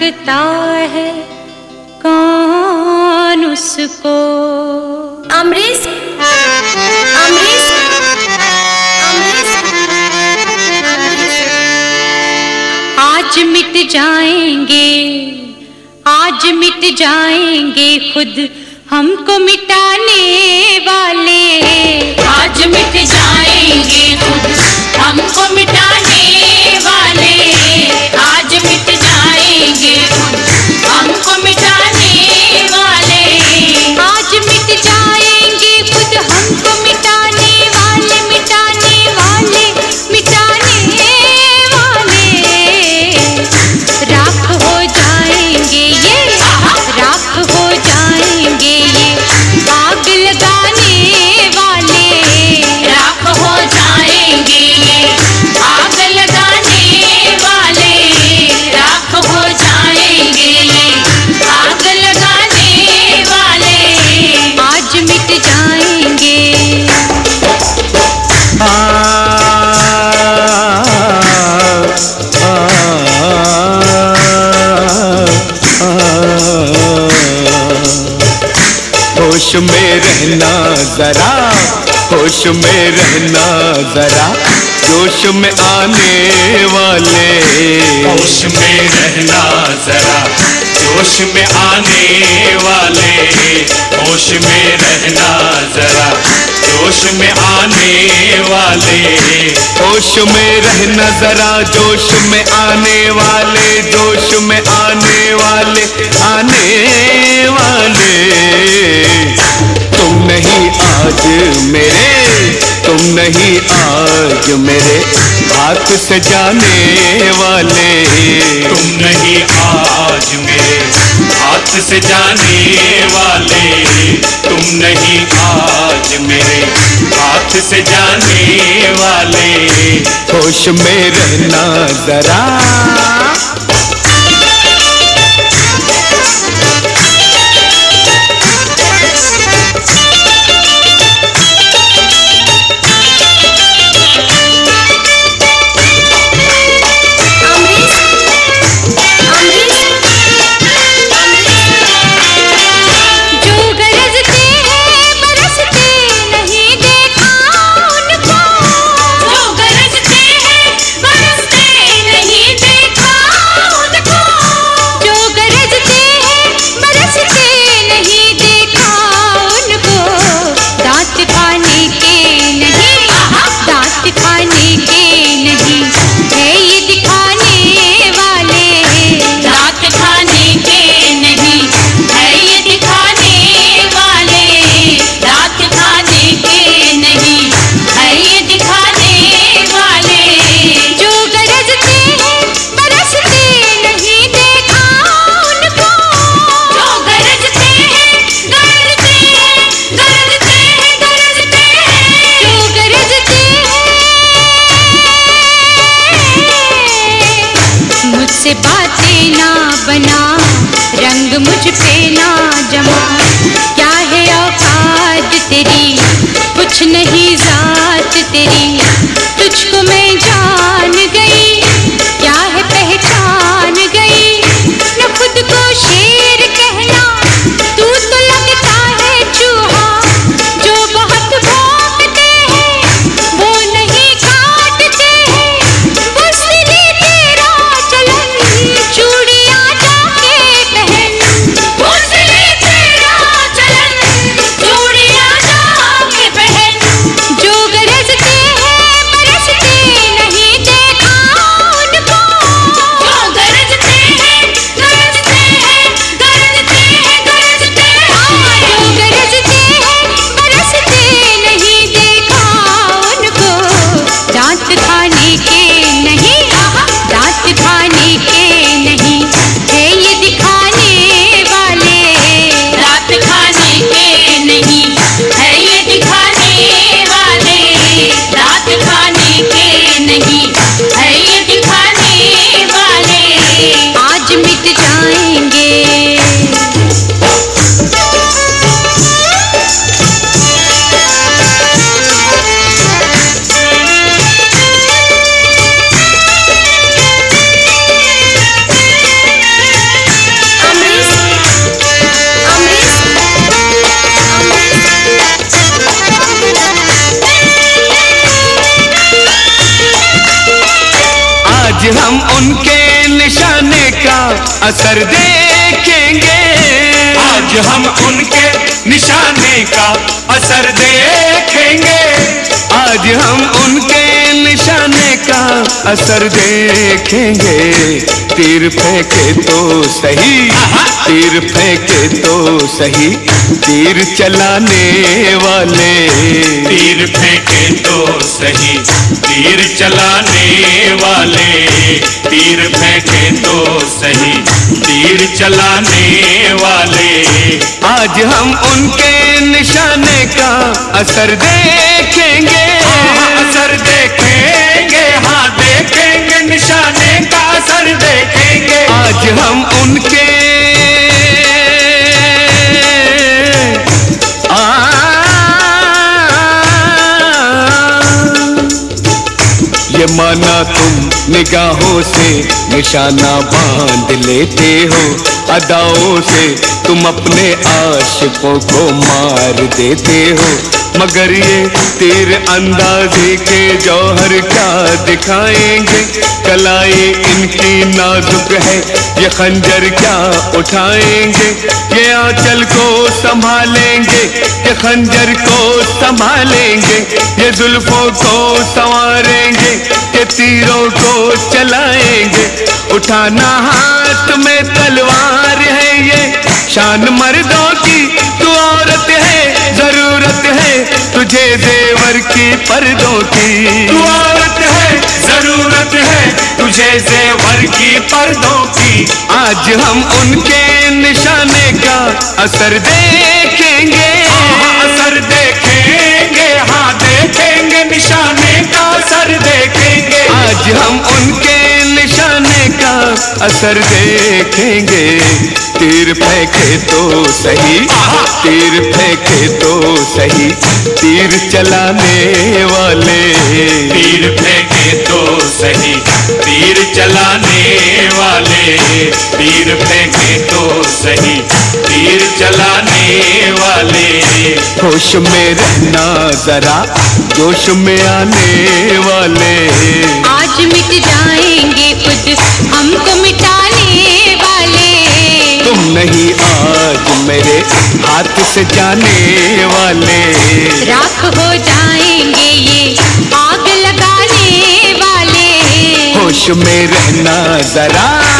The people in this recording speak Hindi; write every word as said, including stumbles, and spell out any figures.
लगता है कौन उसको। अमरीश अमरीश अमरीश आज मिट जाएंगे, आज मिट जाएंगे खुद हमको मिटाने वाले। आज मिट जाएंगे खुद हमको मिटाने वाले। आज मिट जाएंगे खुद हमको मिटाने वाले। आज मिट जाएंगे खुद हमको मिटाने वाले, मिटाने वाले, मिटाने वाले। राख हो जाएंगे ये, राख हो जाएंगे ये आग लगाने वाले। राख हो जाएंगे ये आग लगाने वाले। राख हो जाएंगे ये आग लगाने वाले। आज मिट जाएंगे। आ, आ, आ, होश में रहना जरा, होश में रहना जरा, जोश में आने वाले। होश में रहना जरा, जोश में आने वाले। होश में रहना जरा, जोश में आने वाले। होश में रहना जरा, जोश में आने वाले, जोश में आने वाले, आने वाले। तुम नहीं आज मेरे, तुम नहीं आज मेरे हाथ से जाने वाले। तुम नहीं आज मेरे हाथ से जाने वाले। तुम नहीं आज मेरे हाथ से जाने वाले। होश में रहना जरा। मुझसे बातें ना बना, रंग मुझ पे ना जमा। क्या है औकात तेरी, कुछ नहीं जात तेरी। तुझको मैं जान गई, क्या है पहचान गई। न खुद को शेर कहना, तू तो लगता है चूहा। जो बहुत भौंकते हैं वो नहीं काटते हैं। बस ये तेरा चलन, चूड़ियां जाके पहन। बस ये तेरा चलन, चूड़ियां जाके पहन। जो गरजते हैं असर देखेंगे। आज हम उनके निशाने का असर देखेंगे। आज हम उनके निशाने का असर देखेंगे। तीर फेंके तो सही, तीर फेंके तो सही, तीर चलाने वाले। तीर फेंके तो सही, तीर चलाने वाले। तीर फेंके तो सही, तीर चलाने वाले। आज हम उनके निशाने का असर देखेंगे। असर देखेंगे, हाँ देखेंगे, निशाने का असर देखेंगे। आज हम उनके आ, ये माना तुम निगाहों से निशाना बांध लेते हो, अदाओं से तुम अपने आशिकों को मार देते हो। मगर ये तीर अंदाज़ी के जौहर क्या दिखाएंगे। कलाई इनकी नाजुक है, ये खंजर क्या उठाएंगे। ये आंचल को संभालेंगे, ये खंजर को संभालेंगे। ये जुल्फों को संवारेंगे, ये तीरों को चलाएंगे। उठाना हाथ में तलवार है, ये शान मर्दों की, तू औरत है, जरूरत है तुझे जेवर की पर्दों की। तू औरत है, जरूरत है तुझे जेवर की पर्दों की। आज हम उनके निशाने का असर देखेंगे। असर देखेंगे, हाँ देखेंगे, निशाने का असर देखेंगे। आज हम उनके निशाने का असर देखेंगे। तीर फेंके तो सही, तीर फेंके तो सही, तीर चलाने वाले। तीर फेंके तो सही, तीर चलाने वाले। तीर फेंके तो सही, तीर चलाने वाले। होश में रहना जरा, जोश में आने वाले। आज मिट जाएंगे खुद हमको मिटाने वाले। तुम नहीं आज मेरे हाथ से जाने वाले। राख हो जाएंगे ये आग लगाने वाले। होश में रहना जरा,